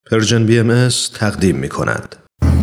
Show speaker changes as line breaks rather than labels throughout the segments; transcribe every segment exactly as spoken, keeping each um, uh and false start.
پرژن بی ام اس تقدیم می کند.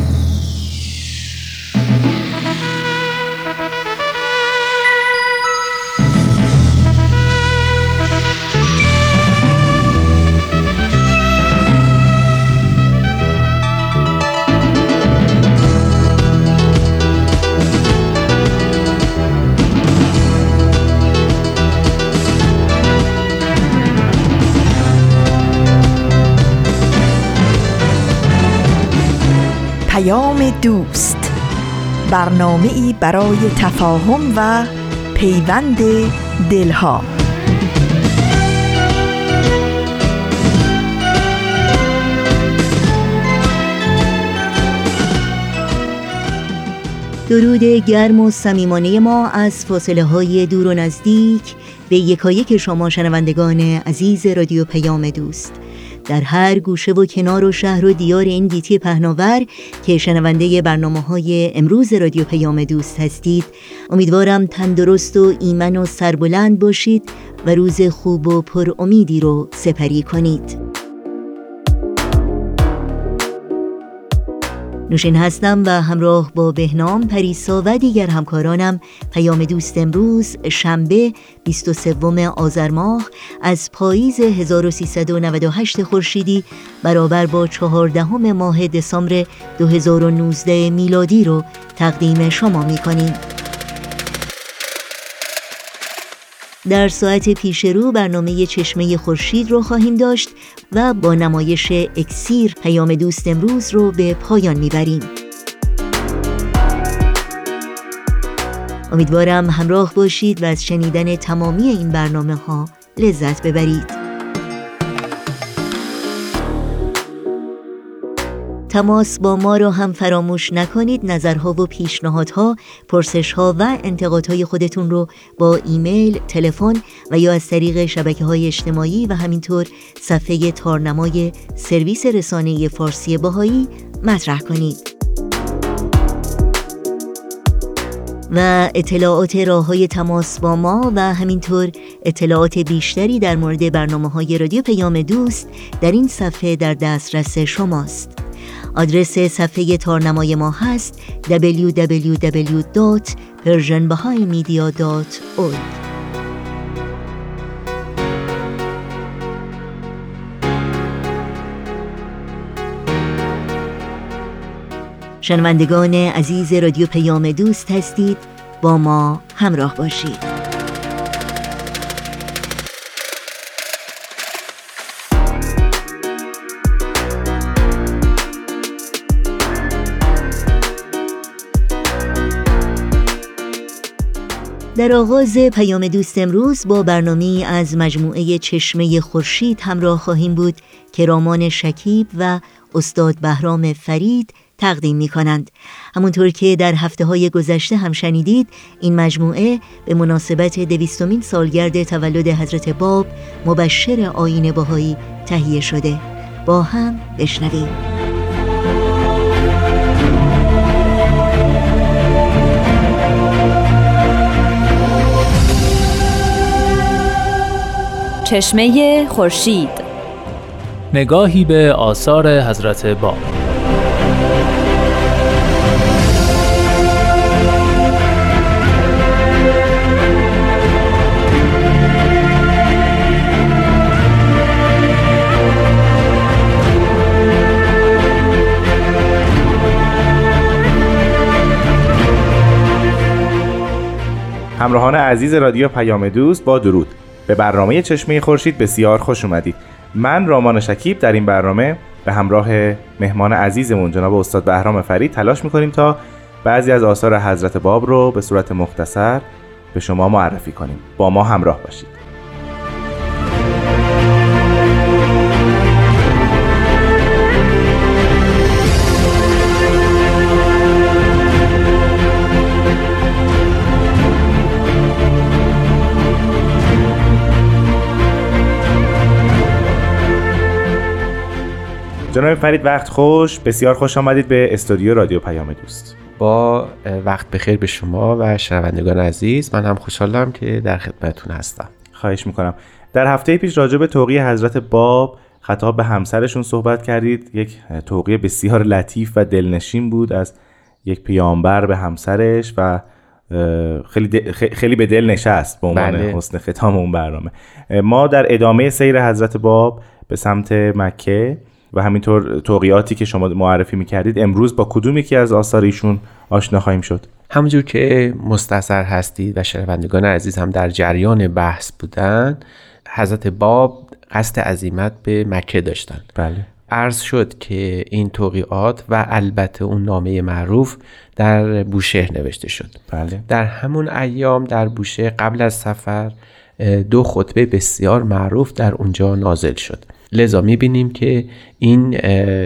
دوست، برنامه‌ای برای تفاهم و پیوند دلها.
درود گرم و صمیمانه ما از فاصله های دور و نزدیک به یکایک شما شنوندگان عزیز رادیو پیام دوست در هر گوشه و کنار و شهر و دیار این گیتی پهناور که شنونده برنامه‌های امروز رادیو پیام دوست هستید. امیدوارم تندرست و ایمن و سربلند باشید و روز خوب و پر امیدی رو سپری کنید. نوشین هستم و همراه با بهنام پریسا و دیگر همکارانم پیام دوست امروز شنبه بیست و سوم آذر ماه از پاییز هزار و سیصد و نود و هشت خورشیدی برابر با چهاردهم ماه دسامبر دو هزار و نوزده میلادی رو تقدیم شما می‌کنیم. در ساعت پیش رو برنامه چشمه خورشید رو خواهیم داشت و با نمایش اکسیر پیام دوست امروز رو به پایان میبریم. امیدوارم همراه باشید و از شنیدن تمامی این برنامه ها لذت ببرید. تماس با ما رو هم فراموش نکنید. نظرها و پیشنهادها، پرسشها و انتقادهای خودتون رو با ایمیل، تلفن و یا از طریق شبکه‌های اجتماعی و همینطور صفحه تارنمای سرویس رسانه فارسی بهایی مطرح کنید. و اطلاعات راه‌های تماس با ما و همینطور اطلاعات بیشتری در مورد برنامه‌های رادیو پیام دوست در این صفحه در دسترس شماست. آدرس صفحه تارنمای ما هست دبلیو دبلیو دبلیو دات پرژن بهایی مدیا دات اورگ. شنوندگان عزیز رادیو پیام دوست هستید، با ما همراه باشید. در آغاز پیام دوست امروز با برنامه‌ای از مجموعه چشمه خورشید همراه خواهیم بود که رامان شکیب و استاد بهرام فرید تقدیم می کنند. همونطور که در هفته‌های گذشته هم شنیدید، این مجموعه به مناسبت دویستمین سالگرد تولد حضرت باب مبشر آیین بهایی تهیه شده. با هم بشنویم.
چشمه خورشید،
نگاهی به آثار حضرت باب.
همراهان عزیز رادیو پیام دوست، با درود به برنامه چشمه خورشید بسیار خوش اومدید. من رامان شکیب در این برنامه به همراه مهمان عزیزمون جناب استاد بهرام فرید تلاش میکنیم تا بعضی از آثار حضرت باب رو به صورت مختصر به شما معرفی کنیم. با ما همراه باشید. جناب فرید وقت خوش، بسیار خوش آمدید به استودیو رادیو پیام دوست.
با وقت بخیر به شما و شنوندگان عزیز. من هم خوشحالم که در خدمتتون هستم.
خواهش میکنم. در هفته پیش راجع به توقیع حضرت باب خطاب به همسرشون صحبت کردید. یک توقیه بسیار لطیف و دلنشین بود از یک پیامبر به همسرش و خیلی دل، خیلی به دل نشست به عنوان بله. حسن ختام اون برنامه. ما در ادامه سیر حضرت باب به سمت مکه و همینطور توقیاتی که شما معرفی می‌کردید امروز با کدوم یکی از آثار ایشون آشنا خواهیم شد؟
همونجور که مستحضر هستید و شنوندگان عزیز هم در جریان بحث بودن، حضرت باب قصد عزیمت به مکه داشتن.
بله.
عرض شد که این توقیات و البته اون نامه معروف در بوشهر نوشته شد.
بله.
در همون ایام در بوشهر قبل از سفر دو خطبه بسیار معروف در اونجا نازل شد. لذا می‌بینیم که این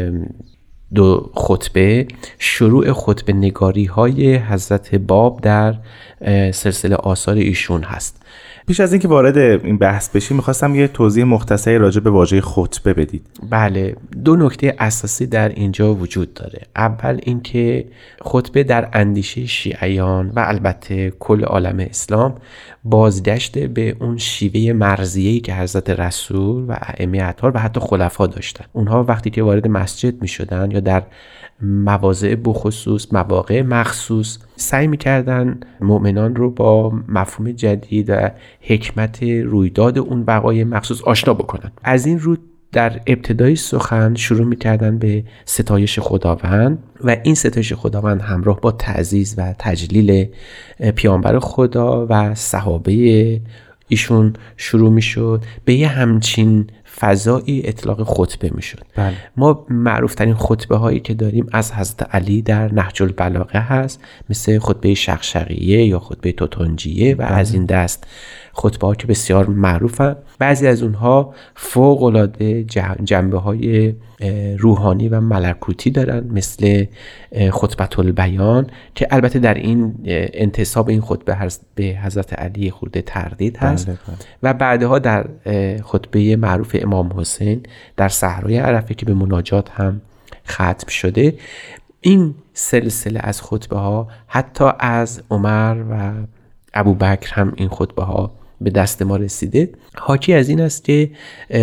دو خطبه شروع خطبه نگاری های حضرت باب در سلسله آثار ایشون هست.
پیش از اینکه وارد این بحث بشیم میخواستم یه توضیح مختصری راجع به واژه خطبه بدید.
بله، دو نکته اساسی در اینجا وجود داره. اول اینکه خطبه در اندیشه شیعیان و البته کل عالم اسلام بازگشت به اون شیوه مرضیه‌ای که حضرت رسول و ائمه اطهار و حتی خلفا داشتن. اونها وقتی که وارد مسجد میشدن یا در مواضع بخصوص مواقع مخصوص سعی میکردن مؤمنان رو با مفهوم جدید و حکمت رویداد اون وقایع مخصوص آشنا بکنن. از این رو در ابتدای سخن شروع میکردن به ستایش خداوند و این ستایش خداوند همراه با تعزیز و تجلیل پیامبر خدا و صحابه ایشون شروع میشد. به یه همچین فضایی اطلاق خطبه میشد.
بله.
ما معروف ترین خطبه هایی که داریم از حضرت علی در نهج البلاغه هست، مثل خطبه شقشقیه یا خطبه توتنجیه و بله. از این دست خطبه ها که بسیار معروفن. بعضی از اونها فوق العاده جنبه های روحانی و ملکوتی دارن، مثل خطبه البیان که البته در این انتساب این خطبه به حضرت علی خورده تردید هست.
بله بله.
و بعدها در خطبه معروف امام حسین در صحرای عرفه که به مناجات هم ختم شده. این سلسله از خطبه ها حتی از عمر و ابوبکر هم این خطبه ها به دست ما رسیده. حاکی از این است که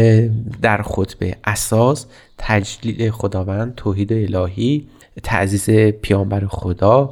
در خطبه اساس تجلیل خداوند، توحید الهی، تعزیز پیامبر خدا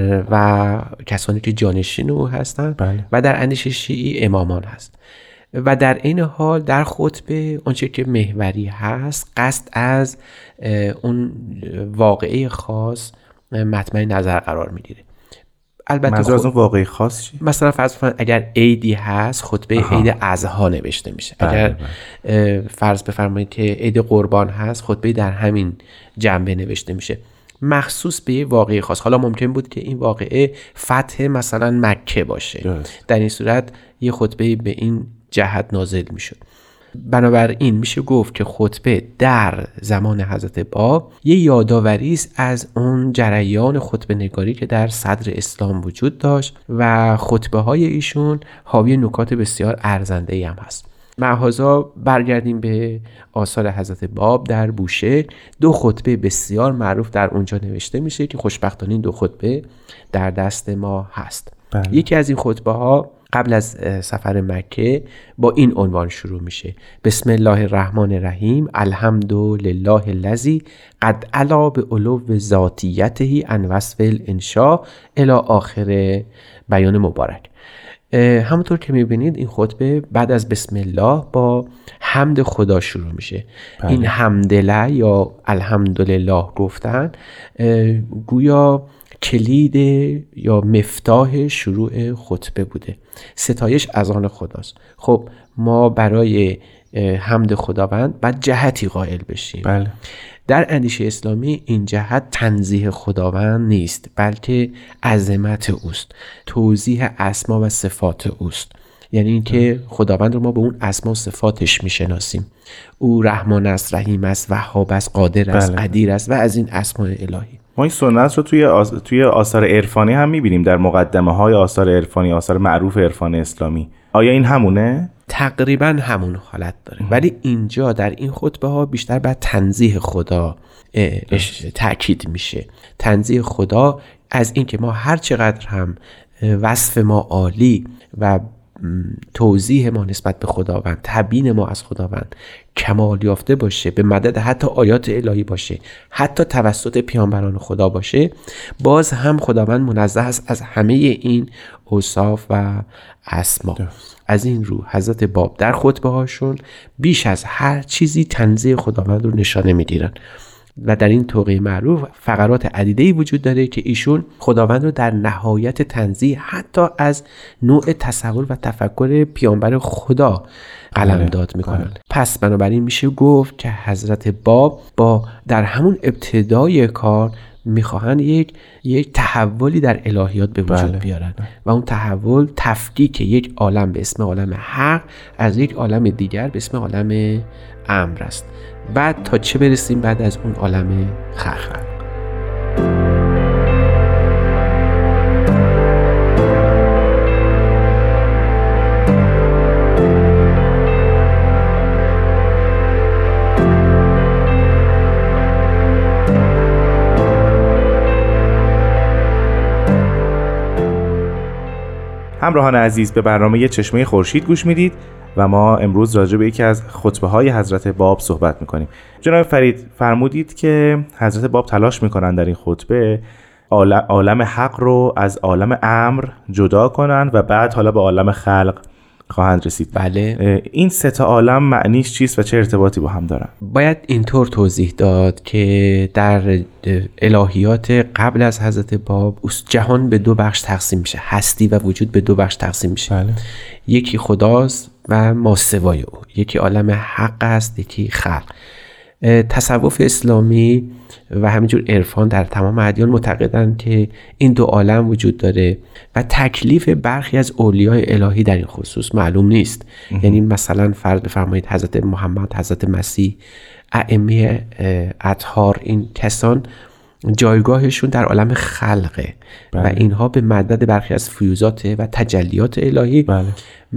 و کسانی که جانشین او هستند
بله.
و در اندیشه شیعی امامان هست. و در این حال در خطبه آنچه که محوری هست قصد از اون واقعه خاص مطمع نظر قرار میگیره. البته
منظور از اون واقعی خاص چی؟
مثلا فرض کنید اگر عیدی هست خطبه آها. عید اضحی نوشته میشه.
بله
اگر
بله.
فرض بفرمایید که عید قربان هست خطبه در همین جنبه نوشته میشه مخصوص به یه واقعه خاص. حالا ممکن بود که این واقعه فتح مثلا مکه باشه
درست.
در این صورت یه خطبه به این جهت نازل میشد. بنابراین میشه گفت که خطبه در زمان حضرت باب یه یادآوری است از اون جریان خطبه نگاری که در صدر اسلام وجود داشت و خطبه های ایشون حاوی نکات بسیار ارزنده‌ای هم هست. معاذا برگردیم به آثار حضرت باب در بوشهر. دو خطبه بسیار معروف در اونجا نوشته میشه که خوشبختانه این دو خطبه در دست ما هست.
بله.
یکی از این خطبه ها قبل از سفر مکه با این عنوان شروع میشه: بسم الله الرحمن الرحیم، الحمد لله الذی قد علا به علو ذاتیته عن وصف الانشاء الی آخر بیان مبارک. همونطور که میبینید این خطبه بعد از بسم الله با حمد خدا شروع میشه. بله. این حمدله یا الحمدلله گفتن گویا کلید یا مفتاح شروع خطبه بوده. ستایش از آن خداست. خب ما برای حمد خداوند باید جهتی قائل بشیم.
بله.
در اندیشه اسلامی این جهت تنزیه خداوند نیست، بلکه عظمت اوست، توضیح اسما و صفات اوست. یعنی اینکه خداوند رو ما به اون اسما و صفاتش میشناسیم. او رحمان است، رحیم است، وهاب است، قادر است،
بله.
قدیر است و از این اسماء الهی.
ما این سنت رو توی آس... توی آثار عرفانی هم می‌بینیم، در مقدمه های آثار عرفانی، آثار معروف عرفان اسلامی. آیا این همونه؟
تقریبا همون حالت داره، ولی اینجا در این خطبه ها بیشتر بر تنزیه خدا تأکید میشه. تنزیه خدا از اینکه ما هر چقدر هم وصف ما عالی و توضیح ما نسبت به خداوند، تبیین ما از خداوند کمال یافته باشه، به مدد حتی آیات الهی باشه، حتی توسط پیامبران خدا باشه، باز هم خداوند منزه است از همه این اوصاف و اسما. از این رو حضرت باب در خطبه هاشون بیش از هر چیزی تنزیه خداوند رو نشانه میگیرن و در این توقیه معروف فقرات عدیده‌ای وجود داره که ایشون خداوند رو در نهایت تنزیه حتی از نوع تصور و تفکر پیامبر خدا قلمداد میکنن. پس بنابراین میشه گفت که حضرت باب با در همون ابتدای کار میخواهن یک یک تحولی در الهیات به وجود بله. بیارن و اون تحول تفکیک یک عالم به اسم عالم حق از یک عالم دیگر به اسم عالم امر است. بعد تا چه برسیم بعد از اون عالم خلق.
همراهان عزیز، به برنامه چشمه خورشید گوش میدید و ما امروز راجع به یکی از خطبه های حضرت باب صحبت میکنیم. جناب فرید فرمودید که حضرت باب تلاش میکنن در این خطبه عالم حق رو از عالم امر جدا کنن و بعد حالا به عالم خلق خواهند رسید.
بله.
این سه تا عالم معنیش چیست و چه ارتباطی با هم دارن؟
باید اینطور توضیح داد که در الهیات قبل از حضرت باب جهان به دو بخش تقسیم میشه، هستی و وجود به دو بخش تقسیم میشه. بله. یکی خداست و ماسوای او، یکی عالم حق است، یکی خلق. تصوف اسلامی و همینجور عرفان در تمام ادیان معتقدند که این دو عالم وجود داره و تکلیف برخی از اولیای الهی در این خصوص معلوم نیست. یعنی مثلا فرض بفرمایید حضرت محمد، حضرت مسیح، ائمه اطهار، این کسان جایگاهشون در عالم خلقه. بله. و اینها به مدد برخی از فیوزات و تجلیات الهی بله.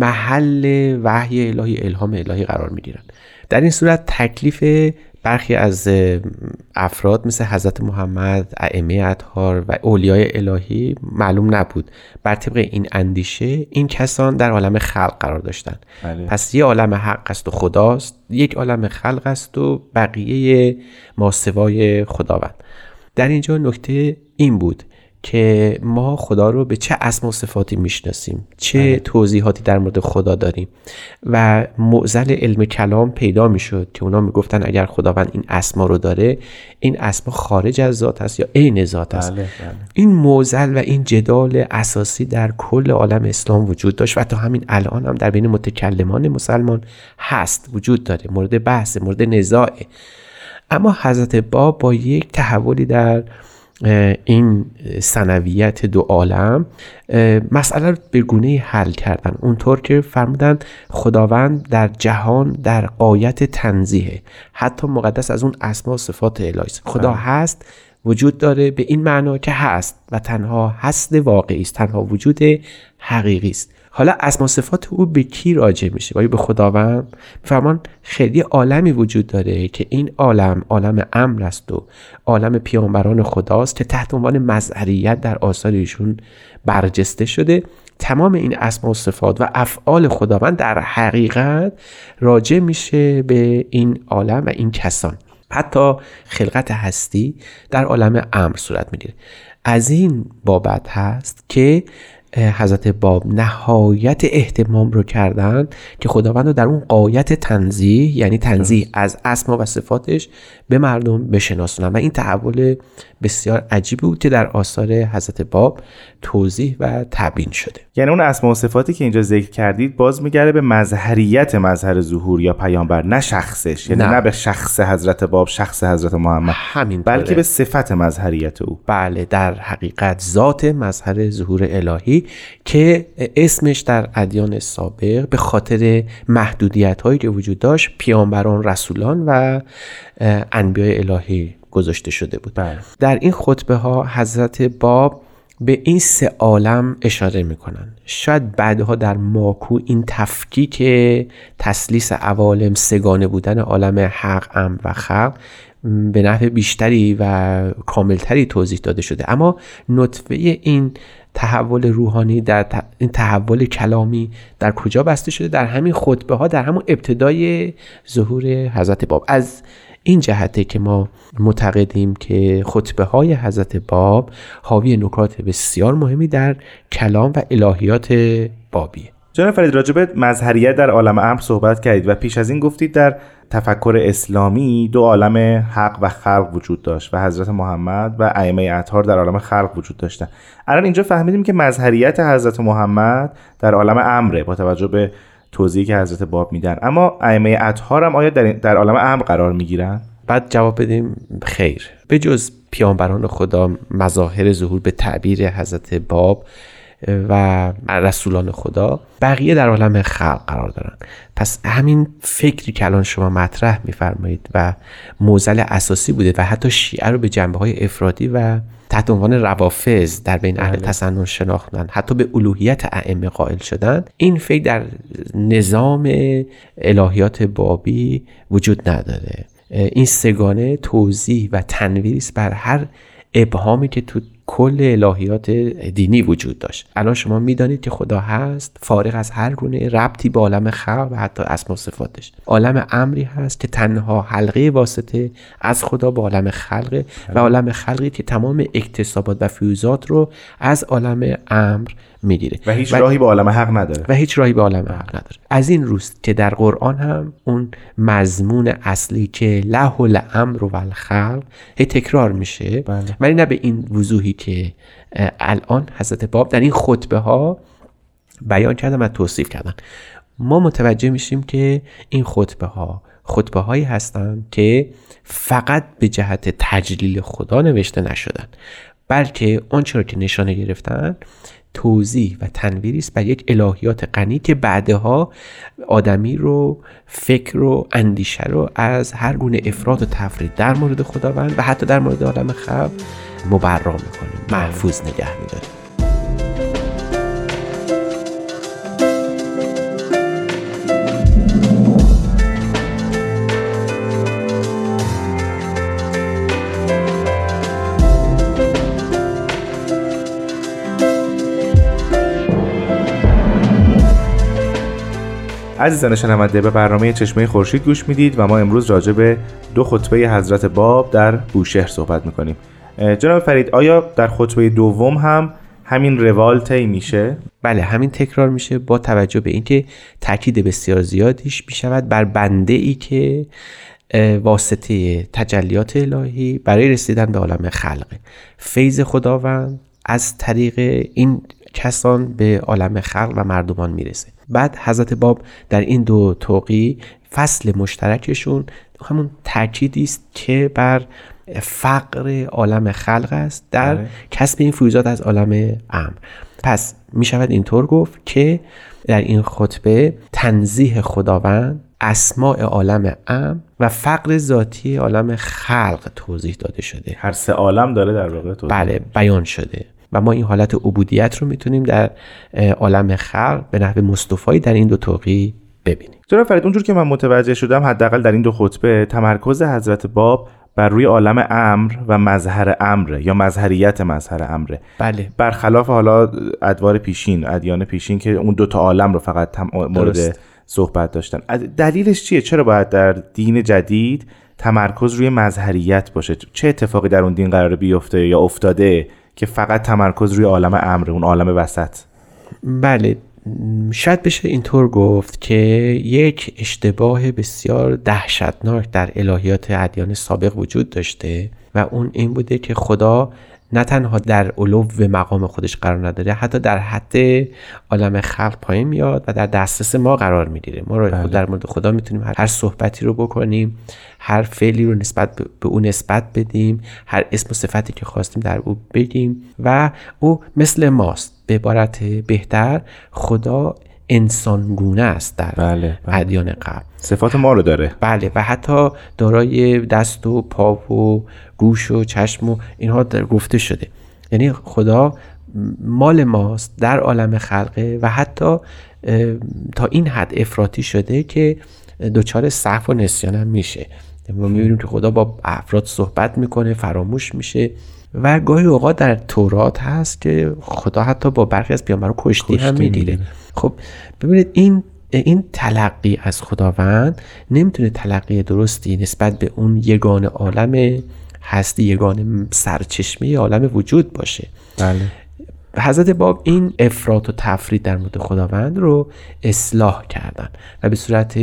محل وحی الهی، الهام الهی قرار میگیرن. در این صورت تکلیف برخی از افراد مثل حضرت محمد، ائمه اطهار و اولیای الهی معلوم نبود. بر طبق این اندیشه این کسان در عالم خلق قرار داشتند. بله. پس یه عالم حق است و خداست، یک عالم خلق است و بقیه ماسوای خداوند. در اینجا نکته این بود که ما خدا رو به چه اسما و صفاتی میشناسیم، چه بله. توضیحاتی در مورد خدا داریم و معضل علم کلام پیدا میشد که اونا میگفتن اگر خداوند این اسما رو داره، این اسما خارج از ذات است یا عین ذات است. بله، بله. این معضل و این جدال اساسی در کل عالم اسلام وجود داشت و تا همین الان هم در بین متکلمان مسلمان هست، وجود داره، مورد بحث، مورد نزاع. اما حضرت باب با یک تحولی در این ثنویت دو عالم مسئله رو به گونه‌ای حل کردن، اونطور که فرمودن خداوند در جهان در غایت تنزیه، حتی مقدس از اون اسما و صفات الهی است. خدا هست، وجود داره به این معنا که هست و تنها هست واقعی است، تنها وجود حقیقی است. حالا اسما صفات او به کی راجع میشه؟ آیا به خداوند؟ میفرمان خیلی عالمی وجود داره که این عالم عالم امر است و عالم پیامبران خداست که تحت عنوان مظهریت در آثار ایشون برجسته شده. تمام این اسما و صفات و افعال خداوند در حقیقت راجع میشه به این عالم و این کسان. حتی خلقت هستی در عالم امر صورت میگیره. از این بابت هست که حضرت باب نهایت اهتمام رو کردن که خداوند رو در اون غایت تنزیه، یعنی تنزیه از اسما و صفاتش، به مردم بشناسونن و این تحول بسیار عجیبی بود که در آثار حضرت باب توضیح و تبیین شده.
یعنی اون اسما و صفاتی که اینجا ذکر کردید باز میگره به مظهریت مظهر ظهور یا پیامبر، نه شخصش، یعنی نه, نه به شخص حضرت باب، شخص حضرت محمد، همین بلکه به صفت مظهریت او.
بله، در حقیقت ذات مظهر ظهور الهی که اسمش در ادیان سابق به خاطر محدودیت هایی که وجود داشت پیامبران، رسولان و انبیاء الهی گذاشته شده بود. بله. در این خطبه ها حضرت باب به این سه عالم اشاره میکنن. شاید بعدها در ماکو این تفکیک تثلیث عوالم، سگانه بودن عالم حق، امر و خلق به نحو بیشتری و کاملتری توضیح داده شده. اما نطفه این تحول روحانی در ت... این تحول کلامی در کجا بسته شده؟ در همین خطبه ها، در همون ابتدای ظهور حضرت باب. از این جهته که ما معتقدیم که خطبه های حضرت باب حاوی نکات بسیار مهمی در کلام و الهیات بابیه.
جناب فرید، راجع به مظهریت در عالم امر صحبت کردید و پیش از این گفتید در تفکر اسلامی دو عالم حق و خلق وجود داشت و حضرت محمد و ائمه اطهار در عالم خلق وجود داشتن. الان اینجا فهمیدیم که مظهریت حضرت محمد در عالم امره با توجه به توضیحی که حضرت باب میدن، اما ائمه اطهار هم آیا در در عالم امر قرار میگیرن؟
بعد جواب بدیم خیر. به جز پیامبران خدا مظاهر ظهور به تعبیر حضرت باب و رسولان خدا، بقیه در عالم خلق قرار دارن. پس همین فکری که الان شما مطرح میفرمایید و معضل اساسی بوده و حتی شیعه رو به جنبه‌های افرادی و تحت عنوان روافض در بین اهل تسنن شناختن، حتی به الوهیت ائمه قائل شدن، این فکر در نظام الهیات بابی وجود نداره. این سگانه توضیح و تنویری است بر هر ابهامی که تو کل الهیات دینی وجود داشت. الان شما میدانید که خدا هست فارغ از هر گونه ربطی به عالم خلق و حتی اسما و صفاتش. عالم امری هست که تنها حلقه واسطه از خدا به عالم خلق و عالم خلقی که تمام اکتسابات و فیوزات رو از عالم امر میگیره
و هیچ و راهی به عالم حق نداره
و هیچ راهی به عالم حق نداره. از این روست که در قرآن هم اون مضمون اصلی که له الامر و الخلق هی تکرار میشه، ولی نه به این وضوحی که الان حضرت باب در این خطبه ها بیان کردن و توصیف کردن. ما متوجه میشیم که این خطبه ها خطبه هایی هستن که فقط به جهت تجلیل خدا نوشته نشدن، بلکه اون چرا که نشانه گرفتن توضیح و تنویری است بر یک الهیات غنی که بعدها آدمی رو، فکر رو، اندیشه رو از هر گونه افراط و تفرید در مورد خداوند و حتی در مورد عالم خلق مبرا میکنه، محفوظ نگه میداره.
عزیزان شنونده، به برنامه چشمه خورشید گوش میدید و ما امروز راجع به دو خطبه حضرت باب در بوشهر صحبت میکنیم. جناب فرید، آیا در خطبه دوم هم همین روال طی میشه؟
بله، همین تکرار میشه، با توجه به اینکه تاکید بسیار زیادیش میشود بر بنده ای که واسطه تجلیات الهی برای رسیدن به عالم خلق، فیض خداوند از طریق این کسان به عالم خلق و مردمان میرسه. بعد حضرت باب در این دو توقی فصل مشترکشون همون تأکیدی است که بر فقر عالم خلق است در آه. کسب این فیوزات از عالم امر. پس می شود اینطور گفت که در این خطبه تنزیه خداوند، اسماء عالم امر و فقر ذاتی عالم خلق توضیح داده شده.
هر سه عالم داره در واقع توضیح
بله بیان شده و ما این حالت عبودیت رو میتونیم در عالم خلق به نحو مصطفی در این دو توقی ببینیم.
جناب فرید، اونجور که من متوجه شدم حداقل در این دو خطبه تمرکز حضرت باب بر روی عالم امر و مظهر امر یا مظهریت مظهر امر.
بله.
برخلاف حالا ادوار پیشین، ادیان پیشین که اون دو تا عالم رو فقط تم... مورد صحبت داشتن. دلیلش چیه؟ چرا باید در دین جدید تمرکز روی مظهریت باشه؟ چه اتفاقی در اون دین قراره بیفته یا افتاده که فقط تمرکز روی عالم امر، اون عالم وسط؟
بله، شاید بشه اینطور گفت که یک اشتباه بسیار دهشتناک در الهیات ادیان سابق وجود داشته و اون این بوده که خدا نه تنها در علو مقام خودش قرار نداره، حتی در حد عالم خلق پایین میاد و در دسترس ما قرار میگیره. ما رو بله. در مورد خدا میتونیم هر صحبتی رو بکنیم، هر فعلی رو نسبت به اون نسبت بدیم، هر اسم و صفتی که خواستیم در او بگیم و او مثل ماست. به عبارت بهتر خدا انسانگونه است در
بله.
ادیان قبل،
صفات ما رو داره.
بله، و حتی دارای دست و پا و گوش و چشم و اینها گفته شده. یعنی خدا مال ماست در عالم خلقه و حتی تا این حد افراطی شده که دچار سهو و نسیان هم میشه. ما می‌بینیم که خدا با افراد صحبت میکنه، فراموش میشه و گاهی اوقات در تورات هست که خدا حتی با برخی از پیامبران کشتی هم میگیره. خب ببینید این این تلقی از خداوند نمیتونه تلقی درستی نسبت به اون یگانه عالم هستی، یگانه سرچشمه عالم وجود باشه.
بله.
حضرت باب این افراط و تفرید در مورد خداوند رو اصلاح کردن و به صورت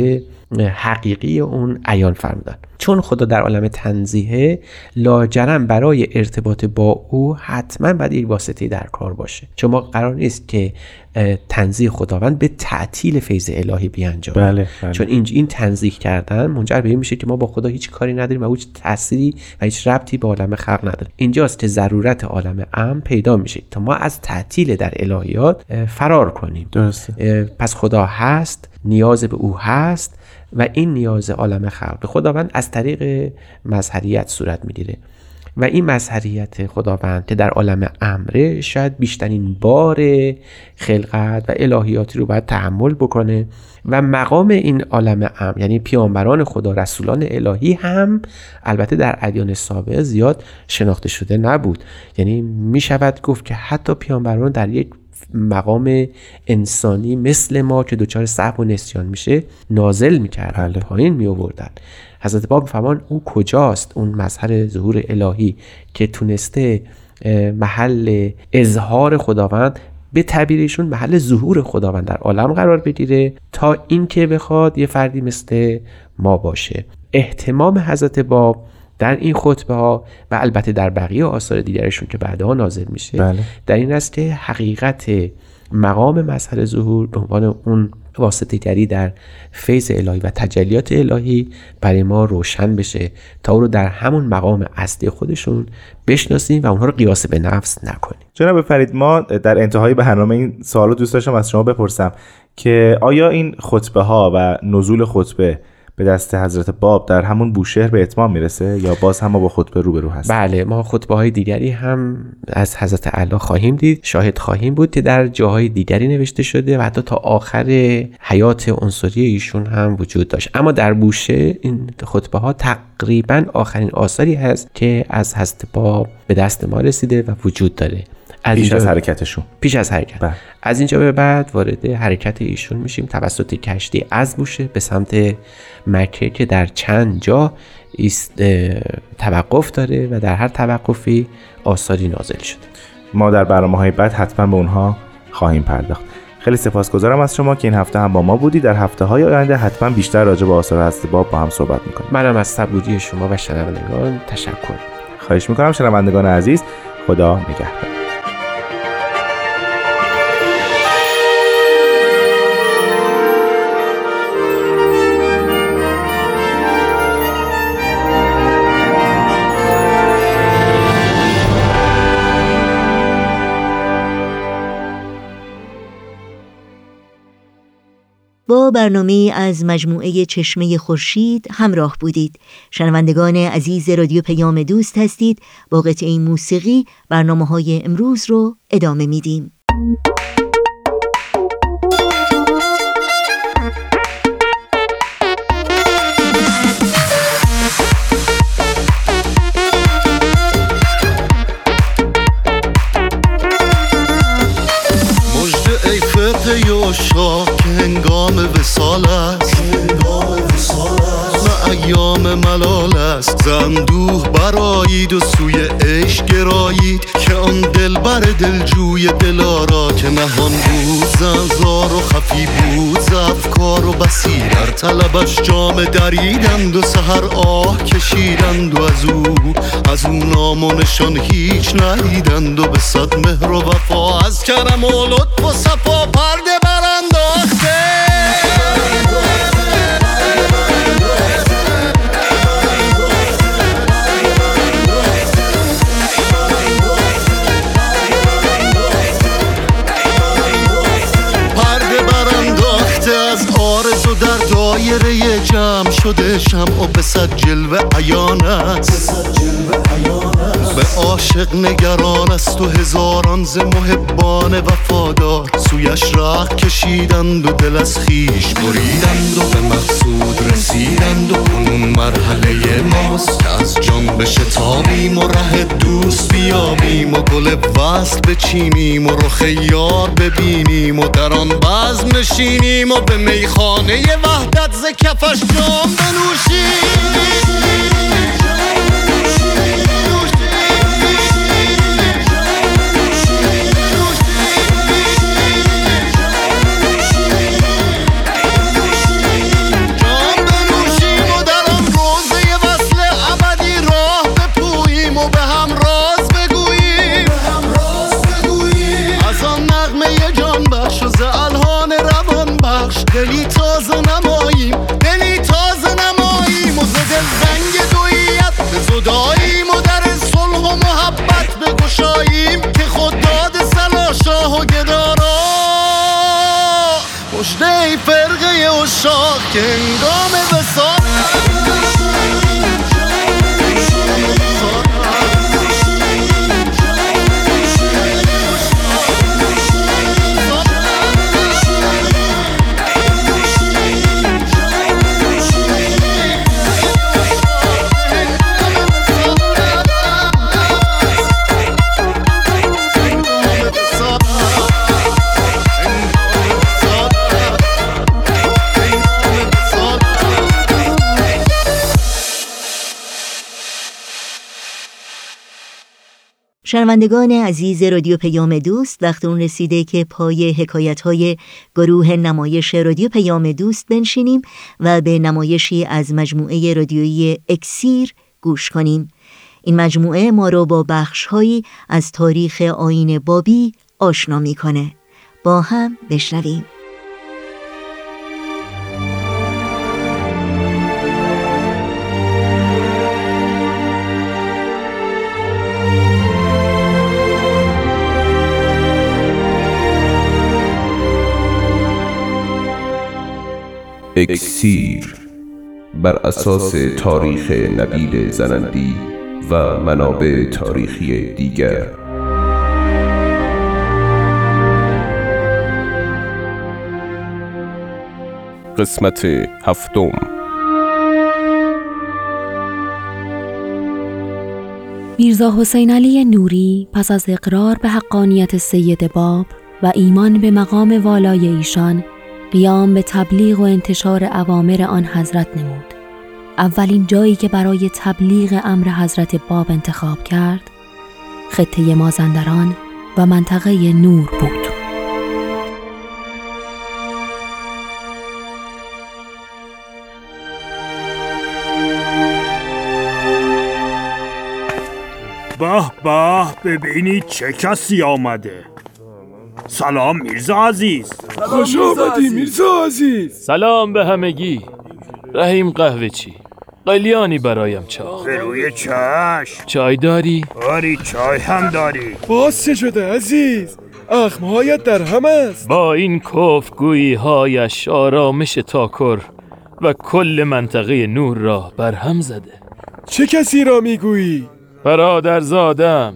حقیقی اون عیان فرمودن. چون خدا در عالم تنزیه، لاجرم برای ارتباط با او حتما باید یک واسطه در کار باشه. چون ما قرار نیست که تنزیه خداوند به تعطیل فیض الهی بیانجامه.
بله، بله.
چون این این تنزیه کردن منجر به این میشه که ما با خدا هیچ کاری نداریم و هیچ تأثیری و هیچ ربطی به عالم خلق نداره. اینجاست که ضرورت عالم امر پیدا میشه تا ما از تعطیل در الهیات فرار کنیم.
درسته.
پس خدا هست، نیاز به او هست و این نیاز عالم خلق به خداوند از طریق مظهریت صورت میگیره و این مظهریت خداوند که در عالم امره شاید بیشترین بار خلقت و الهیاتی رو باید تحمل بکنه و مقام این عالم امر یعنی پیامبران خدا، رسولان الهی هم البته در ادیان سابقه زیاد شناخته شده نبود. یعنی میشود گفت که حتی پیامبران در یک مقام انسانی مثل ما که دچار سهو و نسیان میشه نازل میکردن،
بله.
پایین میآوردن. حضرت باب فرمان او کجاست اون مظهر ظهور الهی که تونسته محل اظهار خداوند به تعبیرشون محل ظهور خداوند در عالم قرار بگیره تا این که بخواد یه فردی مثل ما باشه. اهتمام حضرت باب در این خطبه ها و البته در بقیه آثار دیگرشون که بعدها نازل میشه
بله.
در این است که حقیقت مقام مظهر ظهور به عنوان اون واسطه گری در فیض الهی و تجلیات الهی برای ما روشن بشه تا او رو در همون مقام اصلی خودشون بشناسیم و اونها رو قیاس به نفس نکنیم.
جناب فرید، ما در انتهای برنامه این سوالو دوست داشتم از شما بپرسم که آیا این خطبه ها و نزول خطبه به دست حضرت باب در همون بوشهر به اتمام میرسه یا باز هم ما با خطبه روبرو هستیم؟
بله، ما خطبه های دیگری هم از حضرت اعلی خواهیم دید، شاهد خواهیم بود که در جاهای دیگری نوشته شده و حتی تا آخر حیات عنصری ایشون هم وجود داشت. اما در بوشهر این خطبه ها تقریبا آخرین آثاری هست که از حضرت باب به دست ما رسیده و وجود داره. از
پیش از
ب...
حرکتشون
پیش از حرکت بله. از اینجا به بعد وارد حرکت ایشون میشیم توسط کشتی از بوشهر به سمت مکه که در چند جا ایست توقف داره و در هر توقفی آثاری نازل شده.
ما در برنامه‌های بعد حتما به اونها خواهیم پرداخت. خیلی سپاسگزارم از شما که این هفته هم با ما بودی. در هفته‌های آینده حتما بیشتر راجع به آثار حضرت باب با هم صحبت می‌کنیم.
منم از صبوری شما و شنوندگان تشکر.
خواهش می‌کنم. شنوندگان عزیز، خدا نگهدار.
با برنامه از مجموعه چشمه خورشید همراه بودید. شنوندگان عزیز رادیو پیام دوست هستید. با قطعه موسیقی برنامه‌های امروز رو ادامه میدیم.
شاه که هنگام وصال است و ایام ملال است، زندوه برایید و سوی عشق گرایید که آن دلبر دلجوی دلارا که نهان بود، زنزار و خفی بود، زفکار و بسیر در طلبش جام دریدند و سحر آه کشیدند و از او از اون نام و نشان هیچ ندیدند و به صد مهر و وفا از کرم و لطف و صفا پرده برانداخته. در دایره جمع شده شمع و به صد جلوه عیان است، به عاشق نگران است و هزاران ز محبان وفادار سویش راه کشیدند و دل از خیش بریدند و به مقصود رسیدند و کنون مرحله ماست که از جان بشتابیم و ره دوست بیابیم و گل وصل بچینیم و رخ یار ببینیم و در آن بزم نشینیم و به میخانه وحدت ز کفش جام بنوشیم. دلی تازه نماییم دلی تازه نماییم و زده زنگ دویت به زداییم و در صلح و محبت بگشاییم که خود داد سلا شاه و گدارا مژده فرقه عشاق که هنگام وصال
شنوندگان عزیز رادیو پیام دوست، وقت اون رسیده که پای حکایت‌های گروه نمایش رادیو پیام دوست بنشینیم و به نمایشی از مجموعه رادیویی اکسیر گوش کنیم. این مجموعه ما رو با بخش‌هایی از تاریخ آیین بابی آشنا می‌کنه. با هم بشنویم.
اکسیر بر اساس تاریخ نبیل زنندی و منابع تاریخی دیگر. قسمت هفتم.
میرزا حسین علی نوری پس از اقرار به حقانیت سید باب و ایمان به مقام والای ایشان قیام به تبلیغ و انتشار اوامر آن حضرت نمود. اولین جایی که برای تبلیغ امر حضرت باب انتخاب کرد خطه مازندران و منطقه نور بود.
به به، ببینید چه کسی آمده. سلام میرزا عزیز.
خوش آمدی میرزا عزیز.
سلام به همگی. رحیم قهوه چی؟ قلیانی برایم چاق.
به روی چشم.
چای داری؟
آری چای هم داری.
باز چه شده عزیز؟ اخمهایت در هم است.
با این کفگویی هایش آرامش تاکر و کل منطقه نور را برهم زده.
چه کسی را میگویی؟
برادر زادم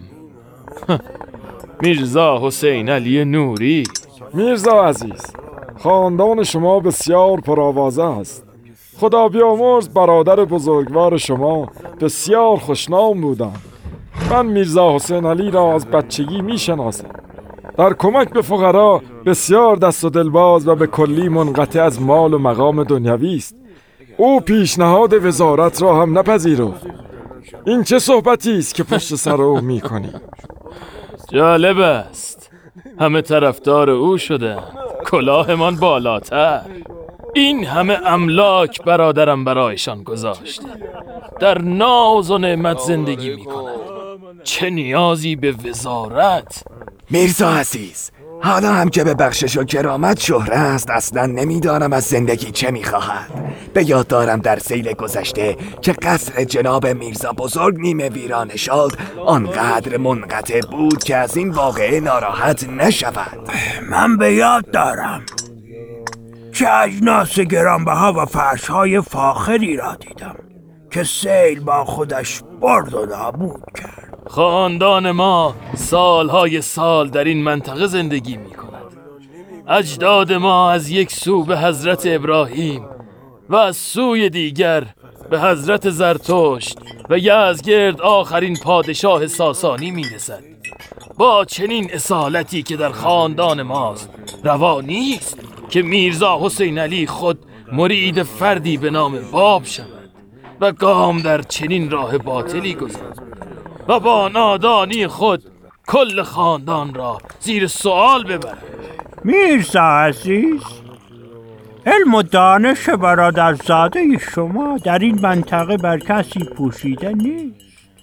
میرزا حسین علی نوری.
میرزا عزیز، خاندان شما بسیار پرآوازه است. خدا بیامرز برادر بزرگوار شما بسیار خوشنام بودند. من میرزا حسین علی را از بچگی میشناسم. در کمک به فقرا بسیار دست و دلباز و به کلی منقطع از مال و مقام دنیوی است. او پیشنهاد وزارت را هم نپذیرفت. این چه صحبتی است که پشت سر او میکنی؟
جالب است، همه طرفدار او شدن، کلاهمان بالاتر. این همه املاک برادرم برایشان گذاشته، در ناز و نعمت زندگی میکنن. چه نیازی به وزارت؟
میرزا عزیز، حالا هم که به بخشش و کرامت شهره است، اصلا نمیدانم از زندگی چه میخواهد. به یاد دارم در سیل گذشته که قصر جناب میرزا بزرگ نیمه ویران شد، آنقدر منقطع بود که از این واقعه ناراحت نشود.
من به یاد دارم که اجناس گرانبها و فرش‌های فاخری را دیدم که سیل با خودش برد و نابود کرد.
خاندان ما سالهای سال در این منطقه زندگی می کند. اجداد ما از یک سو به حضرت ابراهیم و از سوی دیگر به حضرت زرتشت و یزدگرد آخرین پادشاه ساسانی می رسد. با چنین اصالتی که در خاندان ماست روا نیست که میرزا حسین علی خود مرید فردی به نام باب شود و گام در چنین راه باطلی گذارد و با نادانی خود کل خاندان را زیر سوال ببرد.
میرزا عزیز، علم و دانش برادرزاده شما در این منطقه بر کسی پوشیده نیست.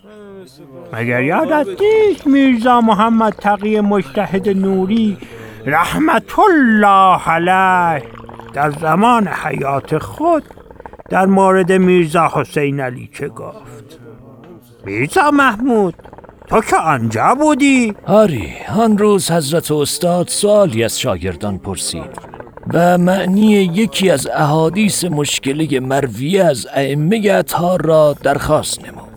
مگر یادت نیست میرزا محمد تقی مجتهد نوری رحمت الله علیه در زمان حیات خود در مورد میرزا حسین علی چه گفت؟ میرزا محمود، تو که آنجا بودی؟
آری، آن روز حضرت استاد سوالی از شاگردان پرسید و معنی یکی از احادیث مشکله مرویه از ائمه اطهار را درخواست نمود.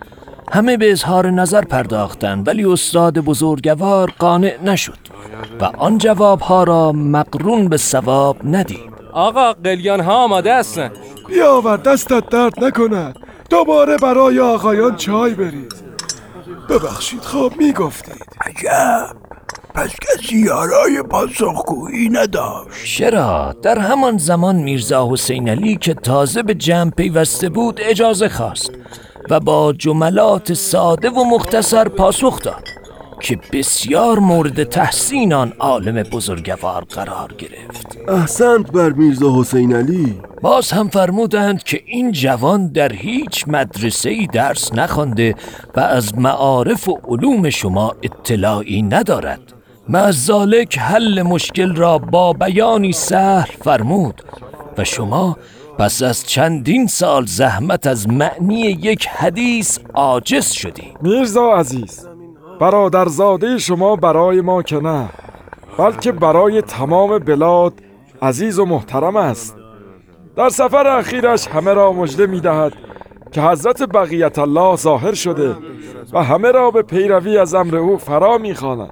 همه به اظهار نظر پرداختند ولی استاد بزرگوار قانع نشد و آن جوابها را مقرون به ثواب ندید.
آقا قلیان ها آماده هستن.
بیاور، دستت درد نکند. دوباره برای آقایان چای برید. ببخشید، خواب میگفتید.
عجب، پس کسی یارای پاسخگویی نداشت.
چرا؟ در همان زمان میرزا حسین علی که تازه به جمع پیوسته بود اجازه خواست و با جملات ساده و مختصر پاسخ داد که بسیار مورد تحسین آن عالم بزرگوار قرار گرفت.
احسنت بر میرزا حسین علی.
باز هم فرمودند که این جوان در هیچ مدرسه‌ای درس نخوانده و از معارف و علوم شما اطلاعی ندارد. معذالک حل مشکل را با بیانی سهل فرمود و شما پس از چندین سال زحمت از معنی یک حدیث عاجز شدی.
میرزا عزیز، برادرزاده شما برای ما که نه، بلکه برای تمام بلاد عزیز و محترم است. در سفر اخیرش همه را مژده می‌دهد که حضرت بقیت الله ظاهر شده و همه را به پیروی از امر او فرا می‌خواند.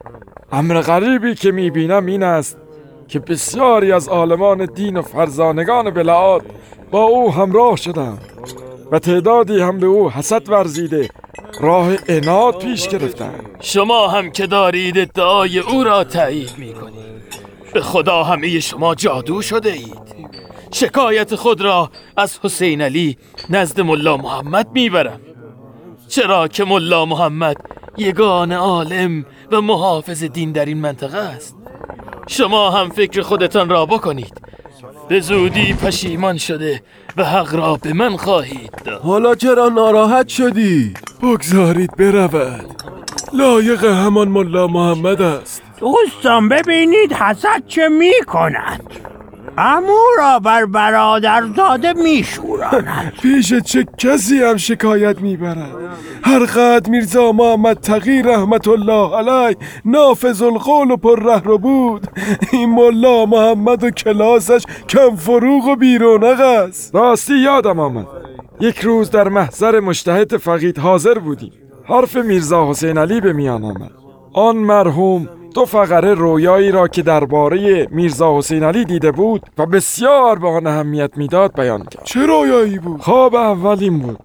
امر غریبی که می‌بینم این است که بسیاری از عالمان دین و فرزانگان بلاد با او همراه شدند و تعدادی هم به او حسد ورزیده راه عناد پیش گرفتند.
شما هم که دارید ادعای او را تایید می‌کنید. به خدا همه شما جادو شده اید. شکایت خود را از حسین علی نزد ملا محمد میبرم، چرا که ملا محمد یگانه عالم و محافظ دین در این منطقه است. شما هم فکر خودتان را بکنید، به زودی پشیمان شده و حق را به من خواهید داد.
حالا چرا ناراحت شدی؟
بگذارید برود، لایق همان ملا محمد است.
دوستان ببینید حسد چه می کند. عمو را بر برادرزاده می شوراند.
پیش چه کسی هم شکایت می برد؟ هر قدر میرزا محمد تقی رحمت الله علیه نافذ القول و پر رهرو بود، این ملا محمد و کلاسش کم فروغ و بیرونق است. راستی یادم آمد، یک روز در محضر مجتهد فقید حاضر بودیم. حرف میرزا حسین علی به میان آمد. آن مرحوم دو فقره رویایی را که درباره میرزا حسین علی دیده بود و بسیار به آن اهمیت میداد بیان کرد. چه رویایی بود؟ خواب اول این بود.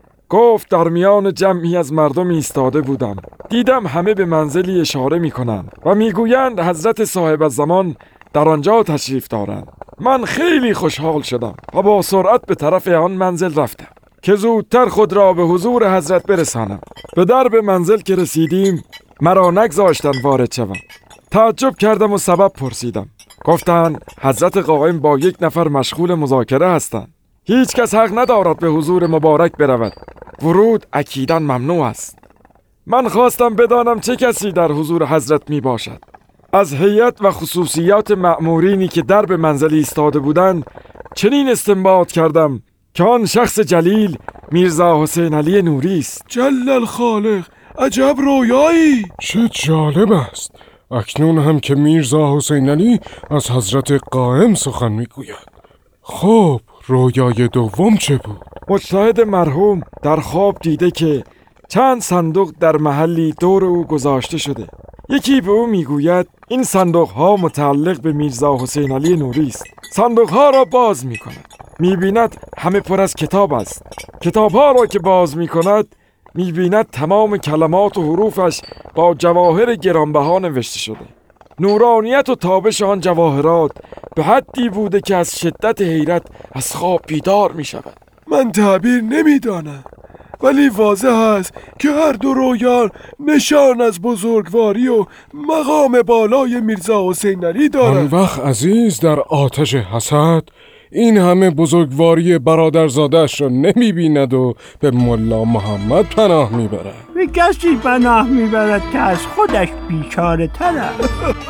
گفت در میان جمعی از مردم ایستاده بودم، دیدم همه به منزلی اشاره میکنند و میگویند حضرت صاحب الزمان در آنجا تشریف دارند. من خیلی خوشحال شدم و با سرعت به طرف آن منزل رفتم که زودتر خود را به حضور حضرت برسانم. به درب منزل که رسیدیم مرا نگذاشتن وارد شوم. تعجب کردم و سبب پرسیدم. گفتند حضرت قائم با یک نفر مشغول مذاکره هستند. هیچ کس حق ندارد به حضور مبارک برود. ورود اکیداً ممنوع است. من خواستم بدانم چه کسی در حضور حضرت می باشد. از هیئت و خصوصیات مأمورینی که درب منزل ایستاده بودند چنین استنباط کردم که آن شخص جلیل میرزا حسین علی نوری است.
جل الخالق، عجب رویایی! چه جالب است. اکنون هم که میرزا حسین علی از حضرت قائم سخن میگوید. خب رویای دوم چه بود؟
مجتهد مرحوم در خواب دیده که چند صندوق در محلی دور او گذاشته شده. یکی به او میگوید این صندوق ها متعلق به میرزا حسین علی نوری است. صندوق ها را باز می کند. می بیند همه پر از کتاب است. کتاب ها را که باز می کند می بیند تمام کلمات و حروفش با جواهر گرانبها نوشته شده. نورانیت و تابش آن جواهرات به حدی بوده که از شدت حیرت از خواب بیدار می شود.
من تعبیر نمی دانم، ولی واضح است که هر دو رویان نشان از بزرگواری و مقام بالای میرزا حسین علی دارند. آن وقت عزیز در آتش حسد این همه بزرگواری برادرزاده‌اش را نمی بیند و به ملا محمد پناه می برد.
به کسی پناه می برد که از خودش بیچاره تر است.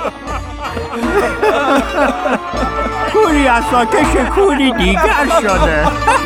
کوری عصاکش کوری دیگر شده.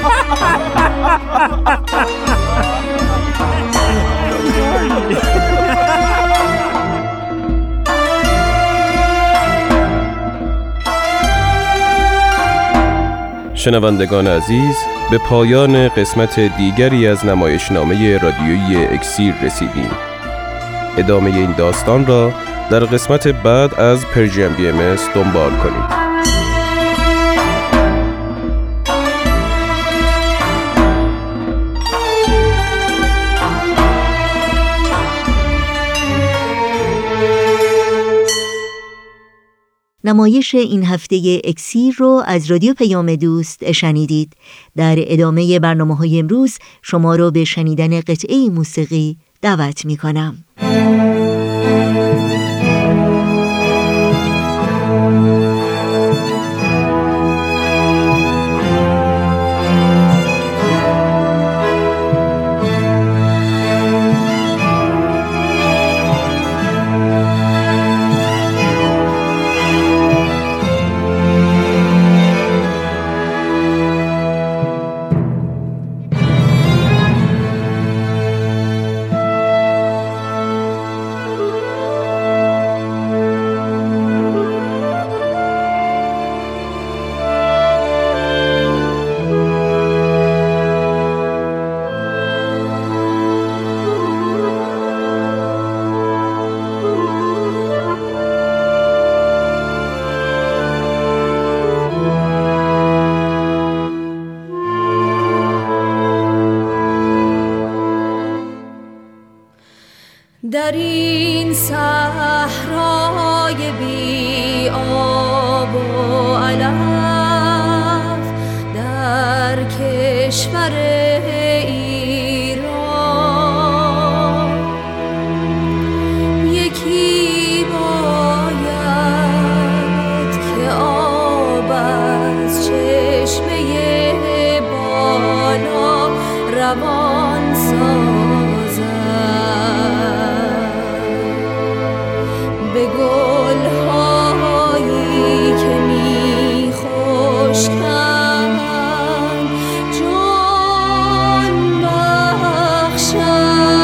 شنوندگان عزیز، به پایان قسمت دیگری از نمایشنامه رادیویی اکسیر رسیدیم. ادامه این داستان را در قسمت بعد از پرژن بی ام اس دنبال کنید.
نمایش این هفته اکسیر رو از رادیو پیام دوست شنیدید. در ادامه برنامه‌های امروز شما رو به شنیدن قطعه موسیقی دعوت می‌کنم.
در این صحرای بی آب و علف در کشور ایران یکی باید که آب از چشمه بالا روان سازد، به گل‌هایی که می‌خشکند جان بخشد.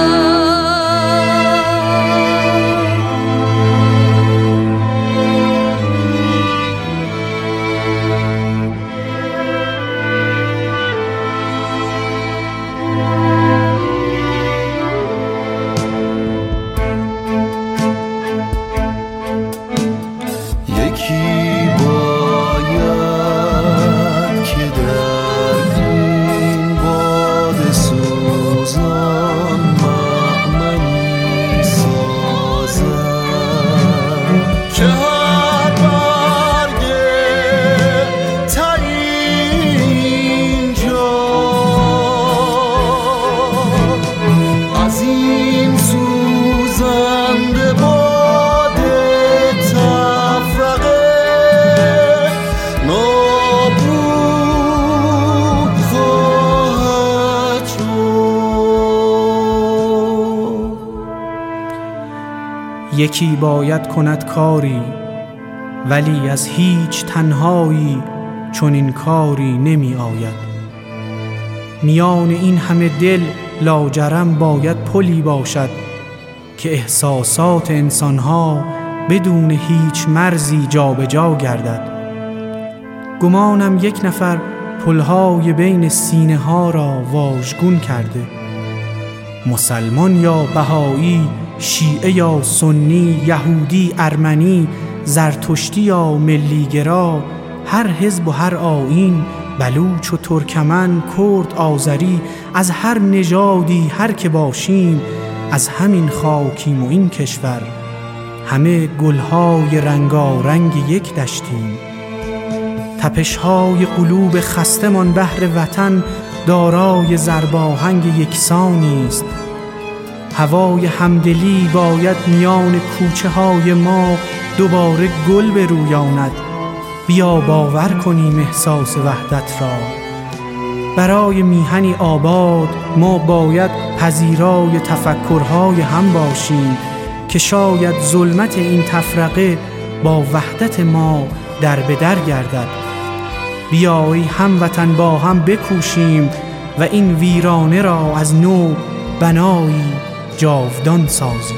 یکی باید کند کاری، ولی از هیچ تنهایی چون این کاری نمی آید. میان این همه دل لاجرم باید پلی باشد که احساسات انسانها بدون هیچ مرزی جابجا گردد. گمانم یک نفر پلهای بین سینه ها را واژگون کرده. مسلمان یا بهایی، شیعه یا سنی، یهودی، ارمنی، زرتشتی یا ملیگرا، هر حزب و هر آیین، بلوچ و ترکمن، کرد، آذری، از هر نژادی هر که باشیم، از همین خاکیم و این کشور، همه گلهای رنگارنگ یک دشتیم. تپش‌های قلوب خستمان بهر وطن دارای ضرباهنگ یکسانی است. هوای همدلی باید میان کوچه های ما دوباره گل برویاند. بیا باور کنیم احساس وحدت را. برای میهنی آباد ما باید پذیرای تفکرهای هم باشیم که شاید ظلمت این تفرقه با وحدت ما در به در گردد. بیایی هموطن با هم بکوشیم و این ویرانه را از نو بنایی جاودان سازیم.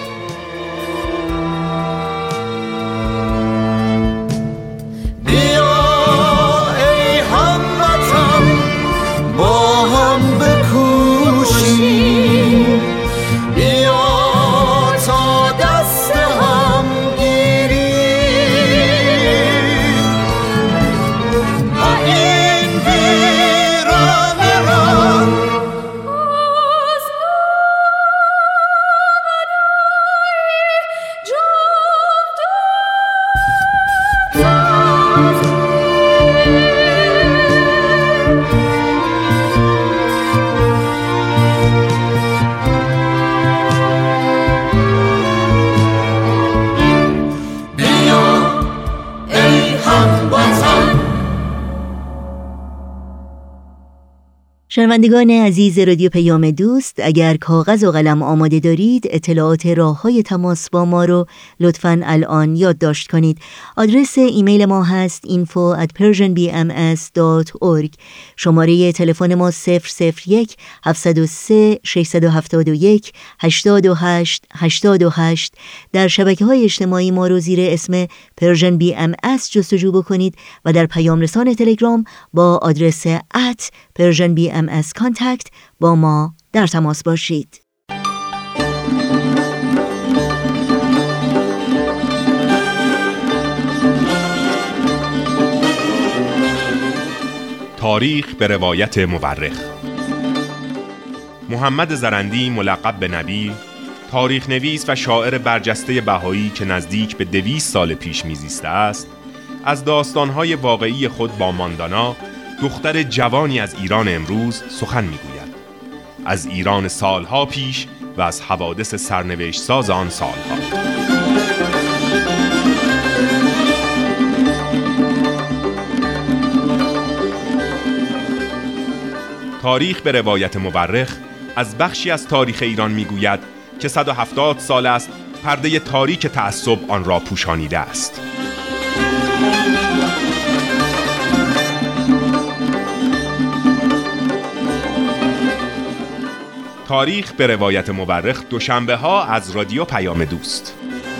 شنوندگان عزیز رادیو پیام دوست، اگر کاغذ و قلم آماده دارید اطلاعات راه‌های تماس با ما رو لطفاً الان یادداشت کنید. آدرس ایمیل ما هست info at persian b m s dot org. شماره تلفن ما صفر صفر یک هفت صفر سه شش هفت یک هشت هشت هشت هشت. در شبکه‌های اجتماعی ما رو زیر اسم پرژن بی ام اس جستجو بکنید و در پیام رسان تلگرام با آدرس ات پرژن بی ام اس کانتکت با ما در تماس باشید.
تاریخ به روایت مورخ. محمد زرندی ملقب به نبی، تاریخ نویس و شاعر برجسته بهایی که نزدیک به دویست سال پیش میزیسته است، از داستانهای واقعی خود با ماندانا، دختر جوانی از ایران امروز، سخن میگوید. از ایران سالها پیش و از حوادث سرنوشت ساز آن سالها. تاریخ به روایت مورخ از بخشی از تاریخ ایران میگوید که صد و هفتاد سال است پرده تاریک تعصب آن را پوشانیده است. تاریخ به روایت مورخ دوشنبه ها از رادیو پیام دوست.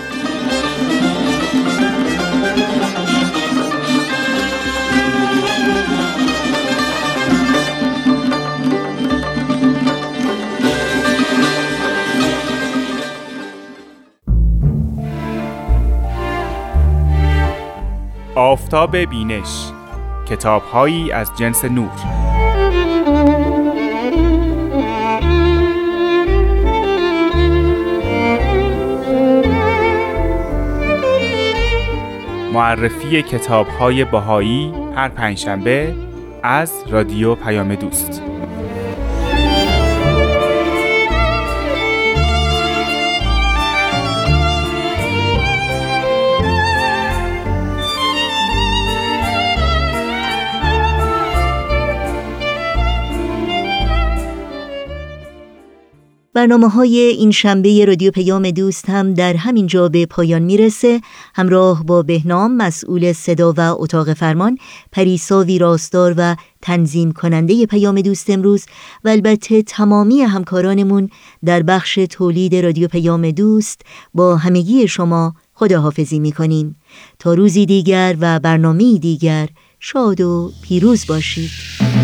آفتاب بینش، کتاب‌هایی از جنس نور. معرفی کتاب‌های بهایی هر پنجشنبه از رادیو پیام دوست.
برنامه‌های این شنبه رادیو پیام دوست هم در همین جا به پایان میرسه. همراه با بهنام مسئول صدا و اتاق فرمان، پریسا ویراستار و تنظیم کننده پیام دوست امروز و البته تمامی همکارانمون در بخش تولید رادیو پیام دوست، با همگی شما خداحافظی میکنیم. تا روزی دیگر و برنامه‌ای دیگر شاد و پیروز باشید.